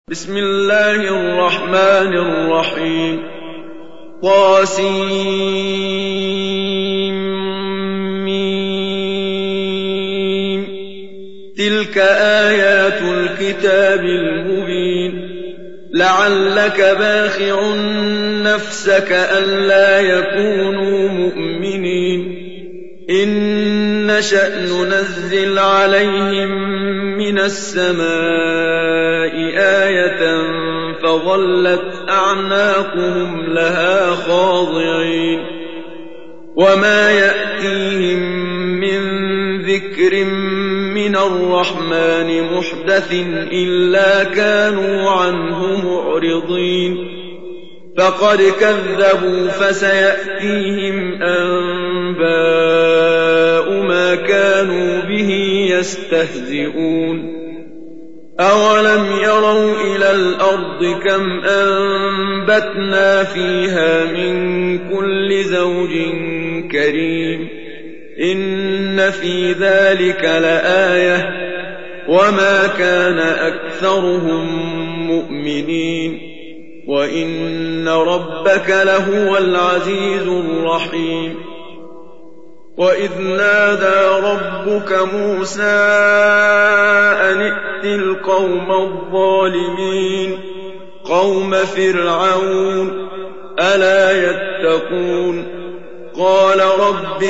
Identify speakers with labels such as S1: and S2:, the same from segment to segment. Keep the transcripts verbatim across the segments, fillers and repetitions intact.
S1: بسم الله الرحمن الرحيم طاسيم تلك آيات الكتاب المبين لعلك باخع نفسك ألا يكونوا مؤمنين إن نشأ ننزل عليهم من السماء آية فظلت أعناقهم لها خاضعين وما يأتيهم من ذكر من الرحمن محدث إلا كانوا عنه معرضين فقد كذبوا فسيأتيهم أنباء ما كانوا به يستهزئون أولم يروا إلى الأرض كم أنبتنا فيها من كل زوج كريم إن في ذلك لآية وما كان أكثرهم مؤمنين وإن ربك لهو العزيز الرحيم وإذ نادى ربك موسى أن ائت القوم الظالمين قوم فرعون ألا يتقون قال رب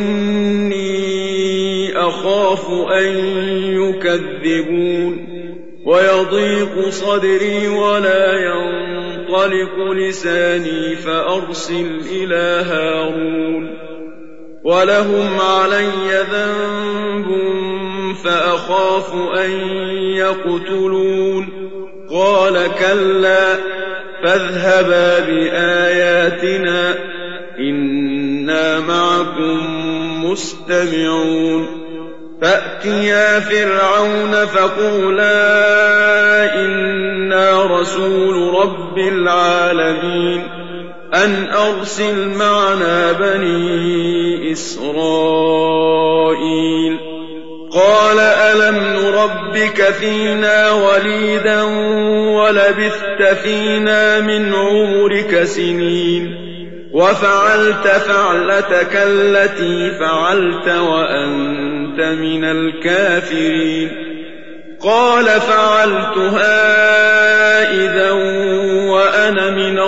S1: إني أخاف أن يكذبون ويضيق صدري ولا ينطلق لساني فأرسل إلى هارون ولهم علي ذنب فأخاف أن يقتلون قال كلا فاذهبا بآياتنا إنا معكم مستمعون فأتيا فرعون فقولا إنا رسول رب العالمين أن أرسل معنا بني إسرائيل قال ألم نربك فينا وليدا ولبثت فينا من عمرك سنين وفعلت فعلتك التي فعلت وأنت من الكافرين قال فعلتها إذا وأنا من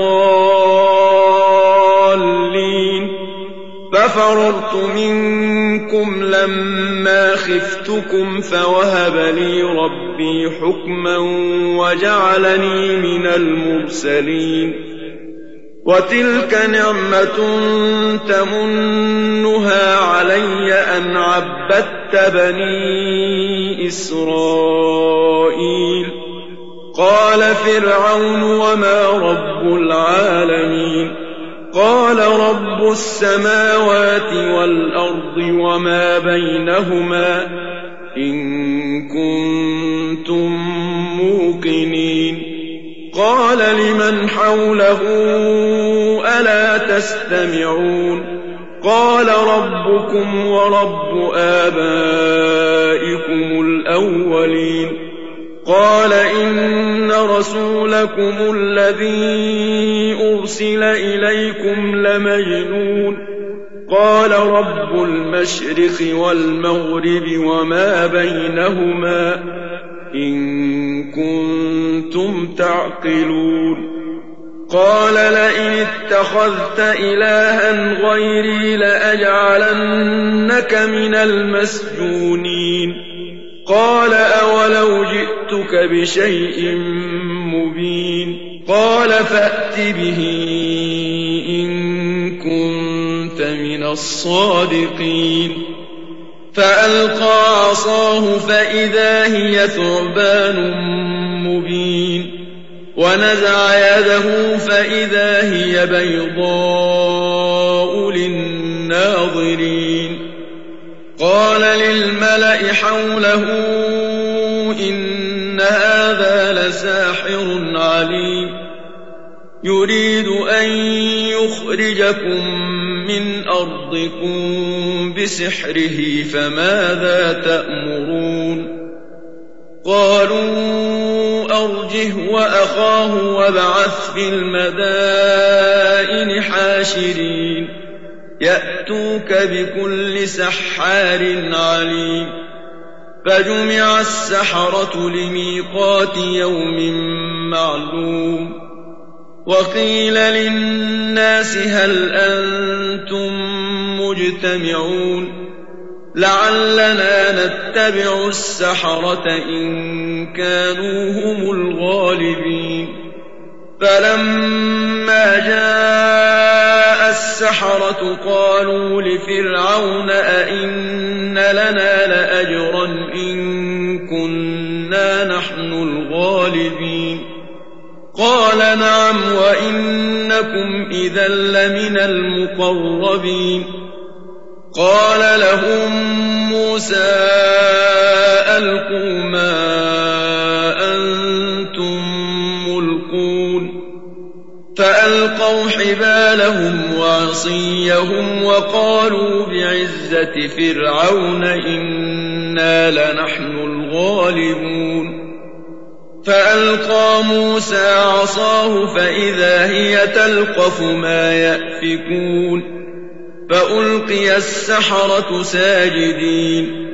S1: الضالين ففررت منكم لما خفتكم فوهب لي ربي حكما وجعلني من المرسلين وتلك نعمة تمنها علي أن عبدت بني إسرائيل قال فرعون وما رب العالمين قال رب السماوات والأرض وما بينهما إن كنتم موقنين قال لمن حوله ألا تستمعون قال ربكم ورب آبائكم الأولين قال إن رسولكم الذي أرسل إليكم لمجنون قال رب المشرق والمغرب وما بينهما إن كنتم تعقلون قال لئن اتخذت إلها غيري لأجعلنك من المسجونين قال أولو جئتك بشيء مبين قال فأت به إن كنت من الصادقين فألقى عصاه فإذا هي ثعبان مبين ونزع يده فإذا هي بيضاء للناظرين قال للملأ حوله إن هذا لساحر عليم يريد أن يخرجكم من أرضكم بسحره فماذا تأمرون قالوا أرجه وأخاه وابعث في المدائن حاشرين يأتوك بكل سحار عليم فجمع السحرة لميقات يوم معلوم وقيل للناس هل أنتم مجتمعون لعلنا نتبع السحرة إن كانوا هم الغالبين فلما جاء السحرة قالوا لفرعون أئن لنا لأجرا إن كنا نحن الغالبين قال نعم وإنكم إذا لمن المقربين قال لهم موسى ألقوا ما أنتم ملقون فألقوا حبالهم وعصيهم وقالوا بعزة فرعون إنا لنحن الغالبون فألقى موسى عصاه فإذا هي تلقف ما يأفكون فألقي السحرة ساجدين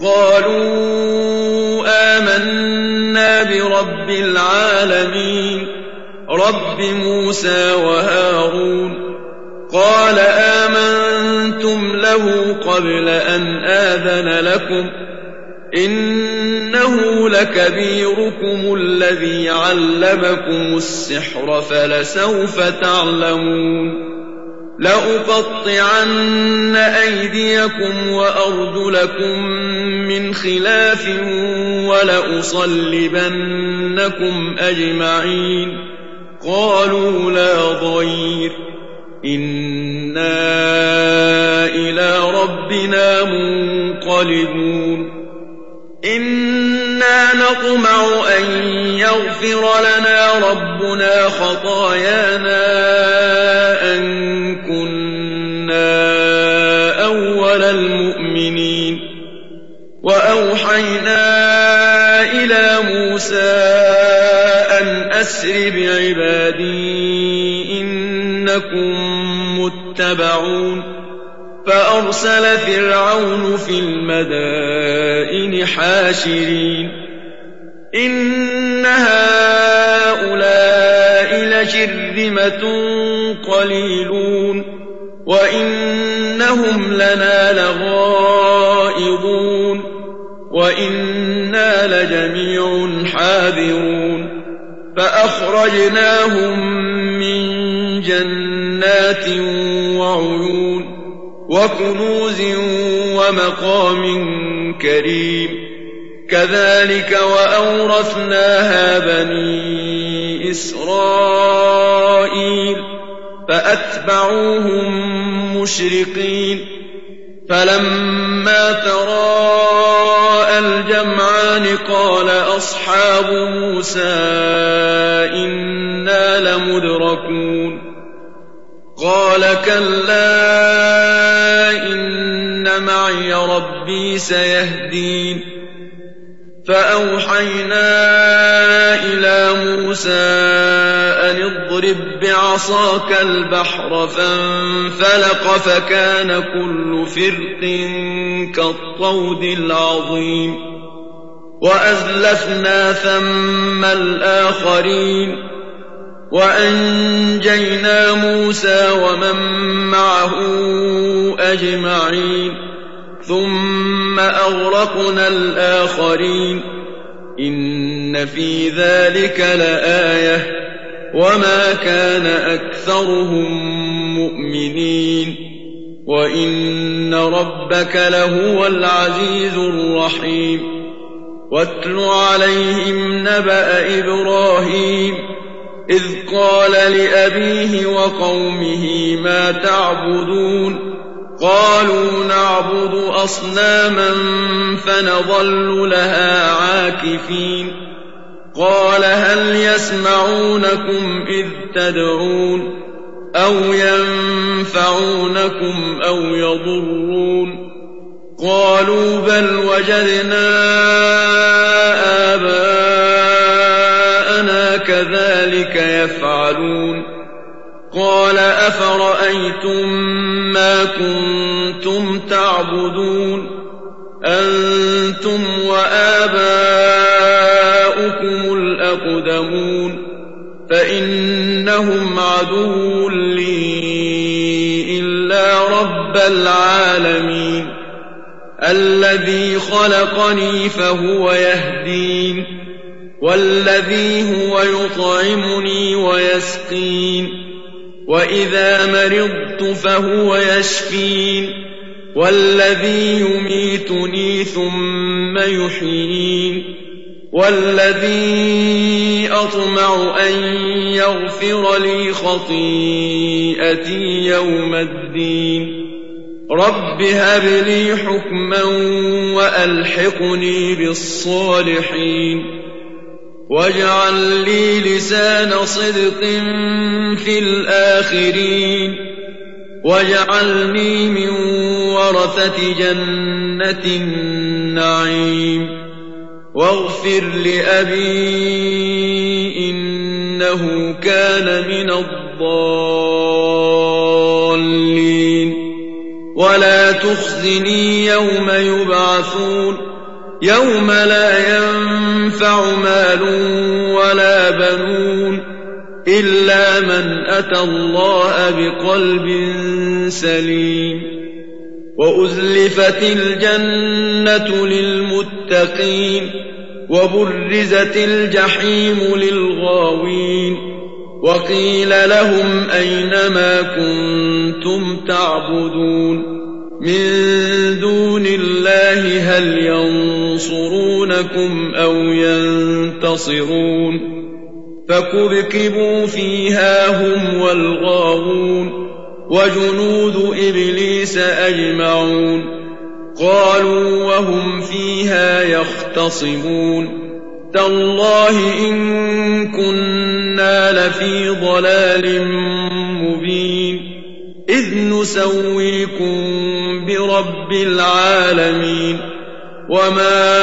S1: قالوا آمنا برب العالمين رب موسى وهارون قال آمنتم له قبل أن آذن لكم إنه لكبيركم الذي علمكم السحر فلسوف تعلمون لأقطعن أيديكم وأرجلكم من خلاف ولأصلبنكم أجمعين قالوا لا ضير إنا إلى ربنا منقلبون إنا نطمع أن يغفر لنا ربنا خطايانا أن كنا أول المؤمنين وأوحينا إلى موسى أن أسر بعبادي إنكم متبعون فأرسل فرعون في المدائن حاشرين إن هؤلاء لشرذمة قليلون وإنهم لنا لغائظون وإنا لجميع حاذرون فأخرجناهم من جنات وعيون وكنوز ومقام كريم كذلك وأورثناها بني إسرائيل فأتبعوهم مشرقين فلما تراءى الجمعان قال أصحاب موسى إنا لمدركون قال كلا إن معي ربي سيهدين فأوحينا إلى موسى أن اضرب بعصاك البحر فانفلق فكان كل فرق كالطود العظيم وأزلفنا ثم الآخرين وأنجينا موسى ومن معه أجمعين ثم أغرقنا الآخرين إن في ذلك لآية وما كان أكثرهم مؤمنين وإن ربك لهو العزيز الرحيم واتل عليهم نبأ إبراهيم إذ قال لأبيه وقومه ما تعبدون قالوا نعبد أصناما فنظل لها عاكفين قال هل يسمعونكم إذ تدعون أو ينفعونكم أو يضرون قالوا بل وجدنا كذلك يفعلون قال أفرأيتم ما كنتم تعبدون أنتم وآباؤكم الأقدمون فإنهم عدو لي إلا رب العالمين الذي خلقني فهو يهدين والذي هو يطعمني ويسقين وإذا مرضت فهو يشفين والذي يميتني ثم يحيين والذي أطمع أن يغفر لي خطيئتي يوم الدين رب هب لي حكما وألحقني بالصالحين واجعل لي لسان صدق في الآخرين واجعلني من ورثة جنة النعيم واغفر لأبي إنه كان من الضالين ولا تخزني يوم يبعثون يوم لا ينفع مال ولا بنون إلا من أتى الله بقلب سليم وأزلفت الجنة للمتقين وبرزت الجحيم للغاوين وقيل لهم أين ما كنتم تعبدون من دون الله هل ينصرونكم أو ينتصرون فكبكبوا فيها هم والغاوون وجنود إبليس أجمعون قالوا وهم فيها يختصمون تالله إن كنا لفي ضلال مبين إذ نسويكم برب العالمين وما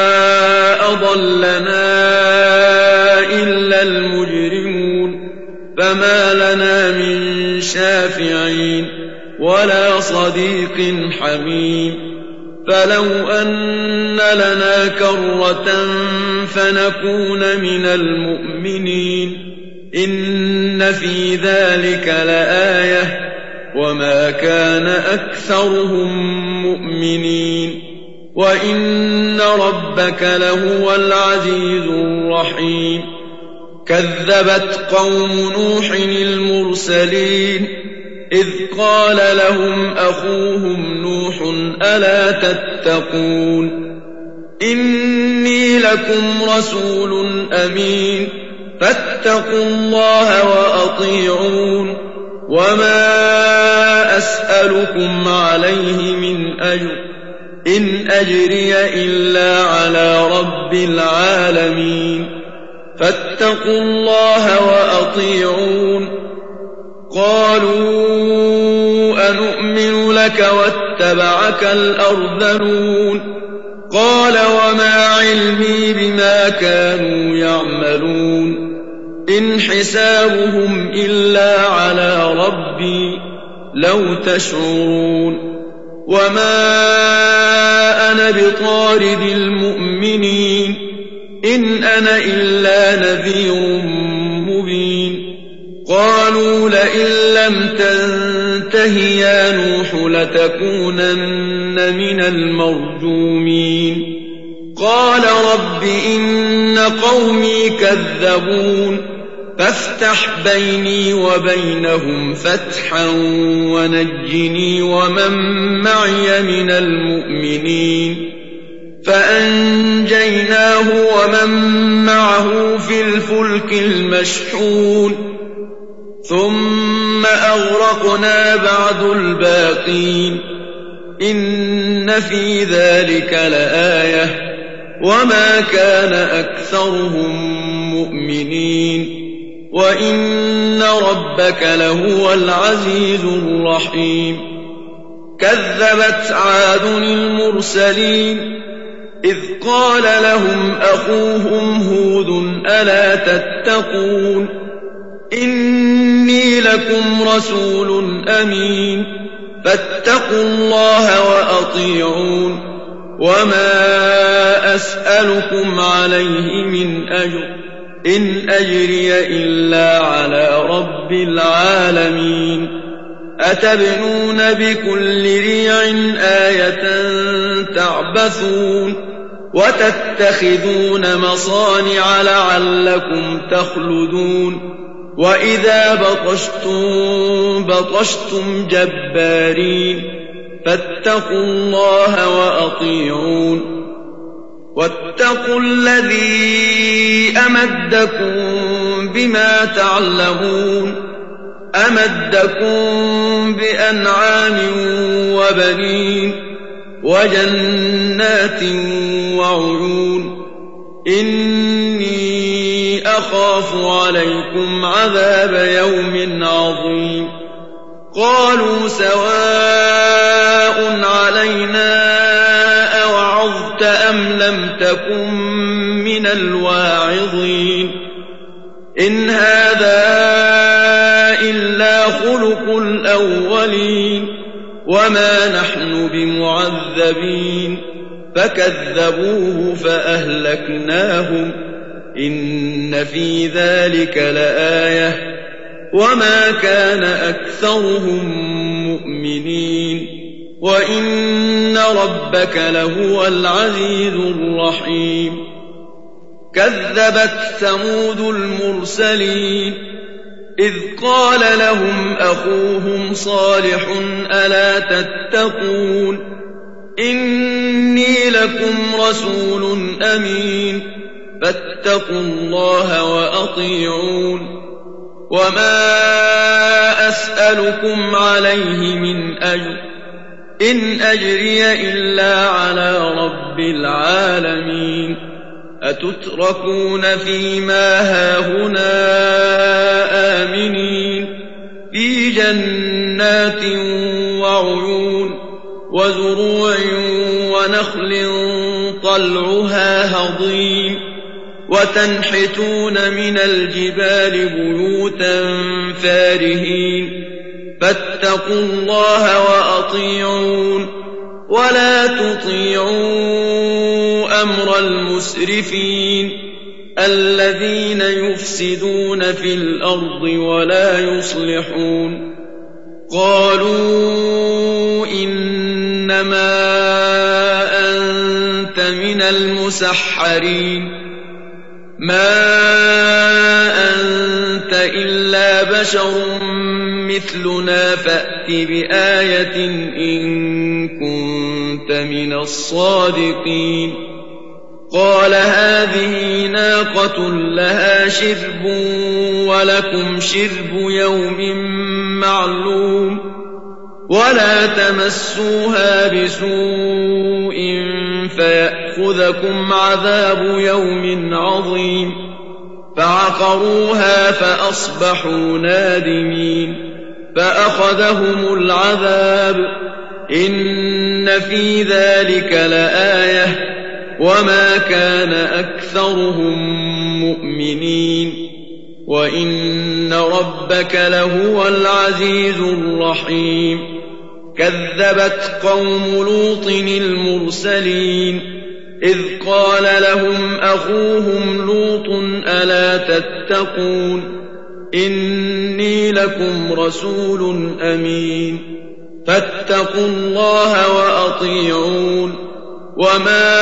S1: أضلنا إلا المجرمون فما لنا من شافعين ولا صديق حميم فلو أن لنا كرة فنكون من المؤمنين إن في ذلك لآية وما كان أكثرهم مؤمنين وإن ربك لهو العزيز الرحيم كذبت قوم نوح المرسلين إذ قال لهم أخوهم نوح ألا تتقون إني لكم رسول أمين فاتقوا الله وأطيعون وما أسألكم عليه من أجر إن أجري إلا على رب العالمين فاتقوا الله وأطيعون قالوا أنؤمن لك واتبعك الأرذلون قال وما علمي بما كانوا يعملون إن حسابهم إلا على ربي لو تشعرون وما أنا بطارد المؤمنين إن أنا إلا نذير مبين قالوا لئن لم تنته يا نوح لتكونن من المرجومين قال رب إن قومي كذبون فافتح بيني وبينهم فتحا ونجني ومن معي من المؤمنين فأنجيناه ومن معه في الفلك المشحون ثم أغرقنا بعد الباقين إن في ذلك لآية وما كان أكثرهم مؤمنين وإن ربك لهو العزيز الرحيم كذبت عاد المرسلين إذ قال لهم أخوهم هود ألا تتقون إني لكم رسول أمين فاتقوا الله وأطيعون وما أسألكم عليه من أجر إن أجري إلا على رب العالمين أتبنون بكل ريع آية تعبثون وتتخذون مصانع لعلكم تخلدون وإذا بطشتم بطشتم جبارين فاتقوا الله وأطيعون واتقوا الذي أمدكم بما تعلمون أمدكم بأنعام وبنين وجنات وعيون إني أخاف عليكم عذاب يوم عظيم قالوا سواء علينا أوعظت أم لم تكن من الواعظين إن هذا إلا خلق الأولين وما نحن بمعذبين فكذبوه فأهلكناهم إن في ذلك لآية وما كان أكثرهم مؤمنين وإن ربك لهو العزيز الرحيم كذبت ثمود المرسلين إذ قال لهم أخوهم صالح ألا تتقون إني لكم رسول أمين فاتقوا الله وأطيعون وما أسألكم عليه من أجر إن أجري إلا على رب العالمين أتتركون فيما هاهنا آمنين في جنات وعيون وزروع ونخل طلعها هضيم وتنحتون من الجبال بيوتا فارهين فاتقوا الله وأطيعون ولا تطيعوا أمر المسرفين الذين يفسدون في الأرض ولا يصلحون قالوا إنما أنت من المسحرين ما أنت إلا بشر مثلنا فأت بآية إن كنت من الصادقين قال هذه ناقة لها شرب ولكم شرب يوم معلوم ولا تمسوها بسوء فيأخذكم عذاب يوم عظيم فعقروها فأصبحوا نادمين فأخذهم العذاب إن في ذلك لآية وما كان أكثرهم مؤمنين وإن ربك لهو العزيز الرحيم كذبت قوم لوط المرسلين إذ قال لهم أخوهم لوط ألا تتقون إني لكم رسول أمين فاتقوا الله وأطيعون وما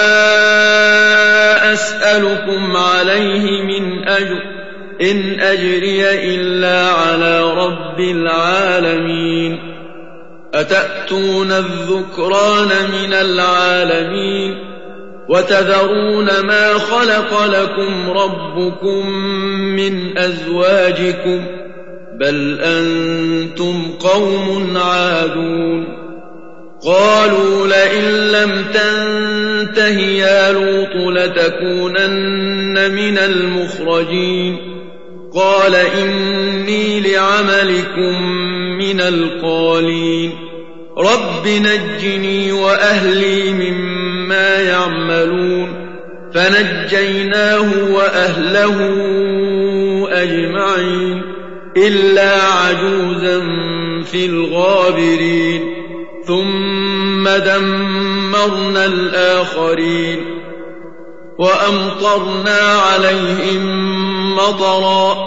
S1: أسألكم عليه من أجر إن أجري إلا على رب العالمين أتأتون الذكران من العالمين وتذرون ما خلق لكم ربكم من أزواجكم بل أنتم قوم عادون قالوا لئن لم تنته يا لوط لتكونن من المخرجين قال إني لعملكم من القالين رب نجني وأهلي مما ما يعملون فنجيناه وأهله أجمعين إلا عجوزا في الغابرين ثم دمرنا الآخرين وأمطرنا عليهم مطرا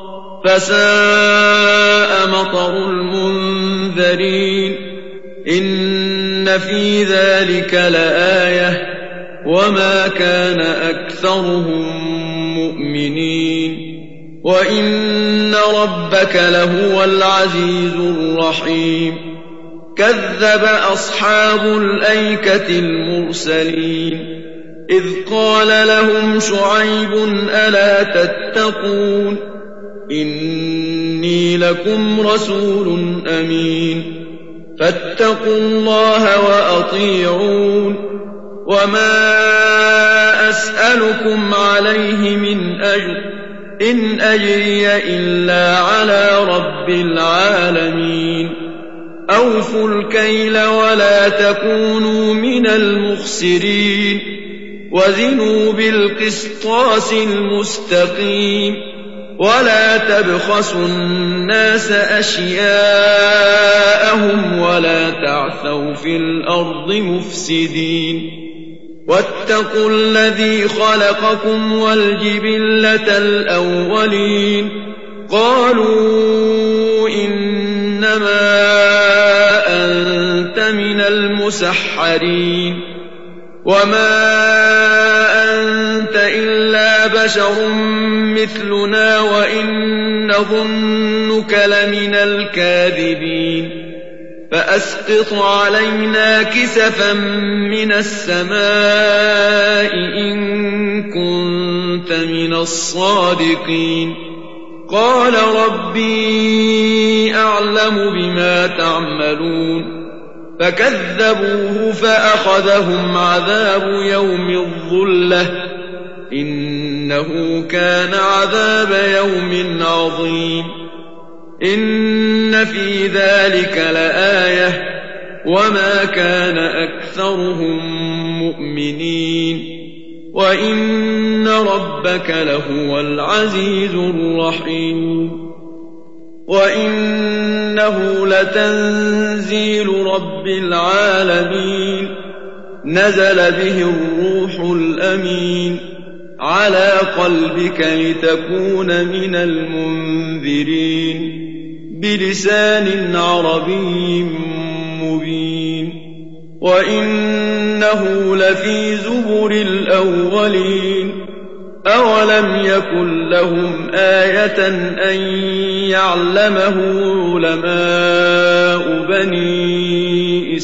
S1: فساء مطر المنذرين إن في ذلك لآية وما كان أكثرهم مؤمنين وإن ربك لهو العزيز الرحيم كذب أصحاب الأيكة المرسلين إذ قال لهم شعيب ألا تتقون إني لكم رسول أمين فاتقوا الله وأطيعون وما أسألكم عليه من أجر إن أجري إلا على رب العالمين أوفوا الكيل ولا تكونوا من المخسرين وزنوا بالقسطاس المستقيم ولا تبخسوا الناس أشياءهم ولا تعثوا في الأرض مفسدين واتقوا الذي خلقكم والجبلة الأولين قالوا إنما أنت من المسحرين وما أنت إلا بشر مثلنا وإن نظنك لمن الكاذبين فأسقط علينا كسفا من السماء إن كنت من الصادقين قال ربي أعلم بما تعملون فكذبوه فأخذهم عذاب يوم الظلة إنه كان عذاب يوم عظيم إن في ذلك لآية وما كان أكثرهم مؤمنين وإن ربك لهو العزيز الرحيم وإنه لتنزيل رب العالمين نزل به الروح الأمين على قلبك لتكون من المنذرين بلسان عربي مبين وإنه لفي زبر الأولين أولم يكن لهم آية أن يعلمه علماء بني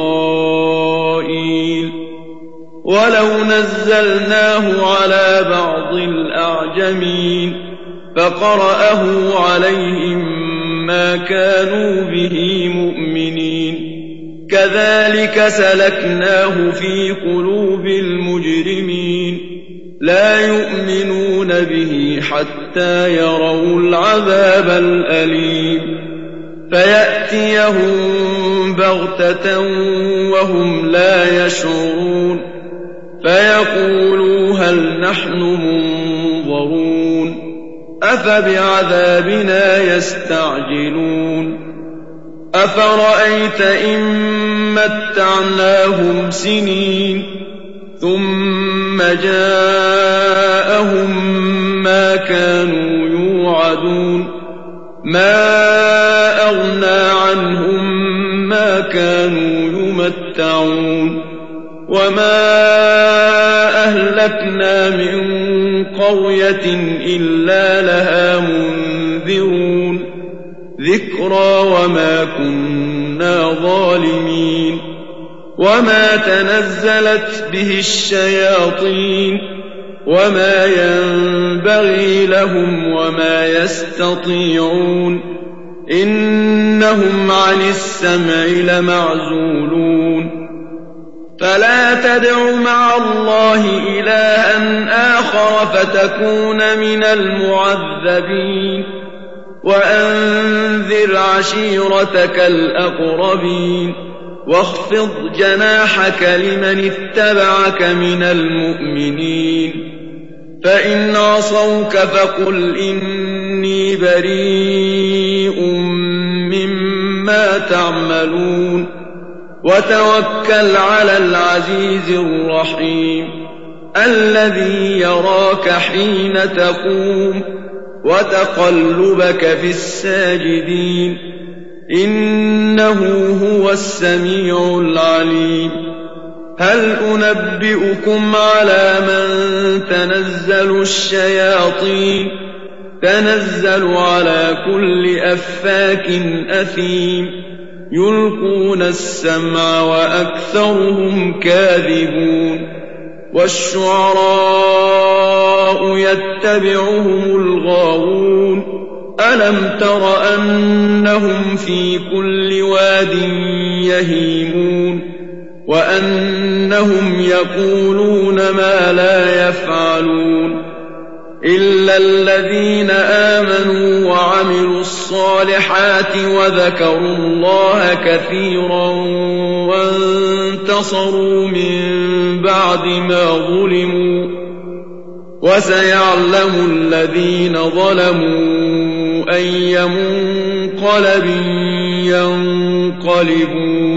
S1: إسرائيل ولو نزلناه على بعض الأعجمين فقرأه عليهم ما كانوا به مؤمنين كذلك سلكناه في قلوب المجرمين لا يؤمنون به حتى يروا العذاب الأليم فيأتيهم بغتة وهم لا يشعرون فيقولوا هل نحن منظرون أفبعذابنا يستعجلون أفرأيت إن متعناهم سنين ثم جاءهم ما كانوا يوعدون ما أغنى عنهم ما كانوا يمتعون وما أهلكنا من قرية إلا لها منذرون ذكرى وما كنا ظالمين وما تنزلت به الشياطين وما ينبغي لهم وما يستطيعون إنهم عن السمع لمعزولون فلا تدع مع الله إلها آخر فتكون من المعذبين وأنذر عشيرتك الأقربين واخفض جناحك لمن اتبعك من المؤمنين فإن عصوك فقل إني بريء مما تعملون وتوكل على العزيز الرحيم الذي يراك حين تقوم وتقلبك في الساجدين إنه هو السميع العليم هل أنبئكم على من تنزل الشياطين تنزل على كل أفاك أثيم يلقون السمع وأكثرهم كاذبون والشعراء يتبعهم الغاوون ألم تر أنهم في كل واد يهيمون وأنهم يقولون ما لا يفعلون إلا الذين آمنوا وعملوا الصالحات وذكروا الله كثيرا وانتصروا من بعد ما ظلموا وسيعلم الذين ظلموا أي منقلب ينقلبون